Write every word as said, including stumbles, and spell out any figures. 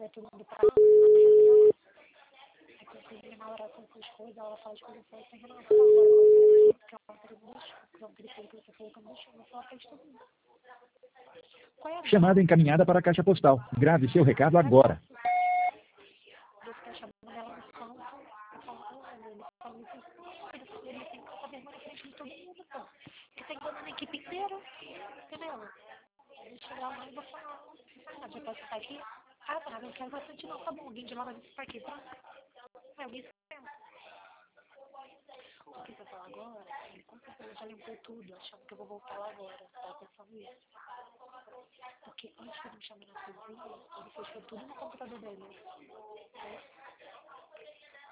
todo mundo pra lá, reunião. Aí quando na hora com as coisas, ela fala as coisas assim, Renata, agora eu vou porque ela não deixou, porque eu gritei que você falou que não deixou, eu vou falar pra todo mundo. Qual é a Chamada encaminhada para a caixa postal. Grave seu recado agora. Eu fiquei chamando ela no canto, eu falo, olha, ele falou que ele falou, ele tem que passar vergonha na frente de todo mundo, pô. Porque tem que mandar na equipe inteira, entendeu? Eu vou chegar lá e vou falar, ah, já posso ficar aqui? Ah, tá, não quero bastante não, tá bom, alguém de lá vai vir ficar aqui, pronto. Aí alguém se pensa. O que você falar agora, ele com certeza já limpou tudo, achando que eu vou voltar lá agora, tava pensando isso. Porque antes que ele me chame na cozinha, ele fez tudo no computador dele.